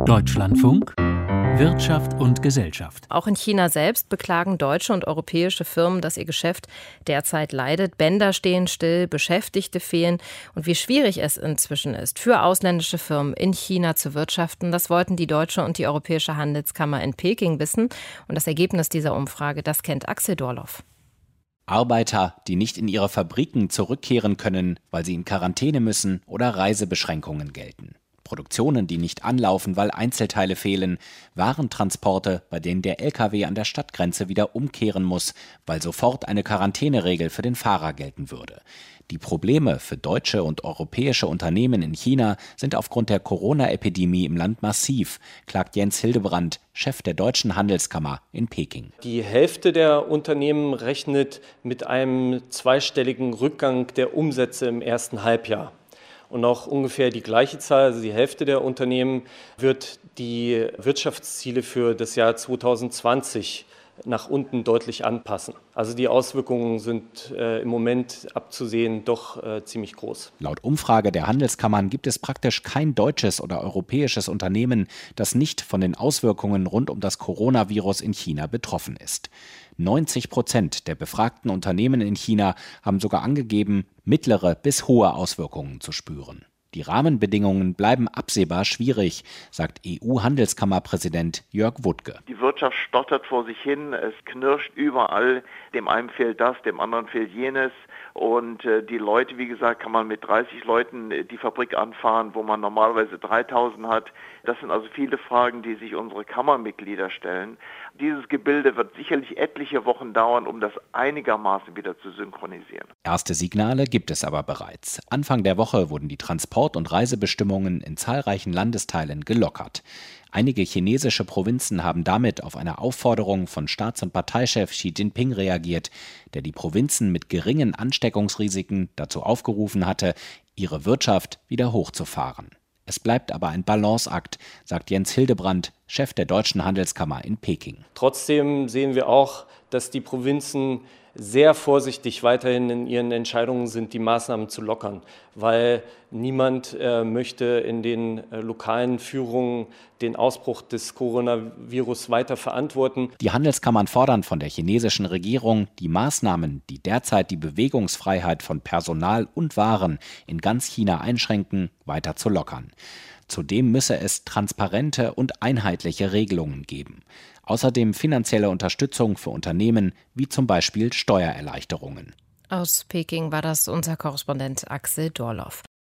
Deutschlandfunk Wirtschaft und Gesellschaft. Auch in China selbst beklagen deutsche und europäische Firmen, dass ihr Geschäft derzeit leidet. Bänder stehen still, Beschäftigte fehlen. Und wie schwierig es inzwischen ist, für ausländische Firmen in China zu wirtschaften, das wollten die deutsche und die europäische Handelskammer in Peking wissen. Und das Ergebnis dieser Umfrage, das kennt Axel Dorloff. Arbeiter, die nicht in ihre Fabriken zurückkehren können, weil sie in Quarantäne müssen oder Reisebeschränkungen gelten. Produktionen, die nicht anlaufen, weil Einzelteile fehlen, Warentransporte, bei denen der LKW an der Stadtgrenze wieder umkehren muss, weil sofort eine Quarantäneregel für den Fahrer gelten würde. Die Probleme für deutsche und europäische Unternehmen in China sind aufgrund der Corona-Epidemie im Land massiv, klagt Jens Hildebrand, Chef der Deutschen Handelskammer in Peking. Die Hälfte der Unternehmen rechnet mit einem zweistelligen Rückgang der Umsätze im ersten Halbjahr. Und auch ungefähr die gleiche Zahl, also die Hälfte der Unternehmen, wird die Wirtschaftsziele für das Jahr 2020 nach unten deutlich anpassen. Also die Auswirkungen sind im Moment abzusehen doch ziemlich groß. Laut Umfrage der Handelskammern gibt es praktisch kein deutsches oder europäisches Unternehmen, das nicht von den Auswirkungen rund um das Coronavirus in China betroffen ist. 90% der befragten Unternehmen in China haben sogar angegeben, mittlere bis hohe Auswirkungen zu spüren. Die Rahmenbedingungen bleiben absehbar schwierig, sagt EU-Handelskammerpräsident Jörg Wuttke. Die Wirtschaft stottert vor sich hin, es knirscht überall, dem einen fehlt das, dem anderen fehlt jenes. Und die Leute, wie gesagt, kann man mit 30 Leuten die Fabrik anfahren, wo man normalerweise 3000 hat. Das sind also viele Fragen, die sich unsere Kammermitglieder stellen. Dieses Gebilde wird sicherlich etliche Wochen dauern, um das einigermaßen wieder zu synchronisieren. Erste Signale gibt es aber bereits. Anfang der Woche wurden die Transport- und Reisebestimmungen in zahlreichen Landesteilen gelockert. Einige chinesische Provinzen haben damit auf eine Aufforderung von Staats- und Parteichef Xi Jinping reagiert, der die Provinzen mit geringen Ansteckungsrisiken dazu aufgerufen hatte, ihre Wirtschaft wieder hochzufahren. Es bleibt aber ein Balanceakt, sagt Jens Hildebrand, Chef der Deutschen Handelskammer in Peking. Trotzdem sehen wir auch, dass die Provinzen sehr vorsichtig weiterhin in ihren Entscheidungen sind, die Maßnahmen zu lockern, weil niemand möchte in den lokalen Führungen den Ausbruch des Coronavirus weiter verantworten. Die Handelskammern fordern von der chinesischen Regierung, die Maßnahmen, die derzeit die Bewegungsfreiheit von Personal und Waren in ganz China einschränken, weiter zu lockern. Zudem müsse es transparente und einheitliche Regelungen geben. Außerdem finanzielle Unterstützung für Unternehmen, wie zum Beispiel Steuererleichterungen. Aus Peking war das unser Korrespondent Axel Dorloff.